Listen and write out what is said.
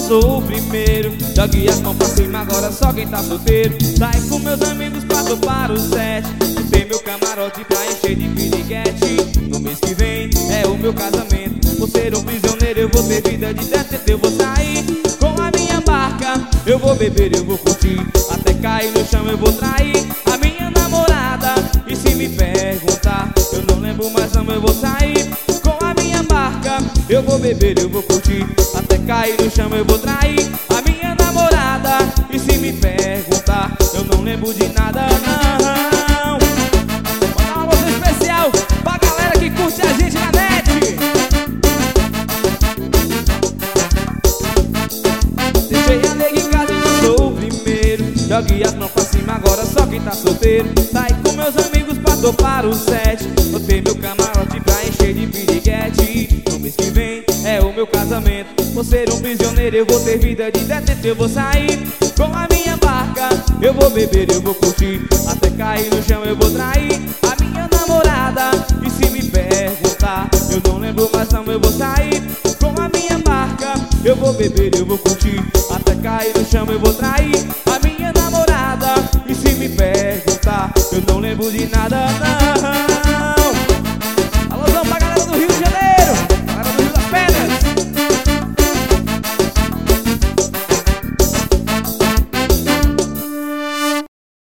sou o primeiro. Jogue as mãos pra cima agora, só quem tá solteiro. Sai com meus amigos pra topar o set. Tem meu camarote pra encher de piriguete. No mês que vem é o meu casamento. Vou ser um prisioneiro, eu vou ter vida de detento. Eu vou sair com a minha barca, eu vou beber, eu vou curtir, até cair no chão eu vou trair a minha namorada. E se me perguntar, eu não lembro mais não, eu vou sair com a minha barca, eu vou beber, eu vou curtir, até cair no chão eu vou trair a minha namorada. E se me perguntar, eu não lembro de nada não. Vou dar uma música especial pra galera que curte a gente na net. Deixei a nega em casa e eu sou o primeiro. Jogue as mãos pra cima agora, só quem tá solteiro. Sai com meus amigos pra topar o set. Botei meu camarote pra encher de piriguete. No mês que vem é o meu casamento. Vou ser um prisioneiro, eu vou ter vida de detento. Eu vou sair com a minha barca, eu vou beber, eu vou curtir, até cair no chão eu vou trair a minha namorada. E se me perguntar, eu não lembro mais não, eu vou sair com a minha barca, eu vou beber, eu vou curtir,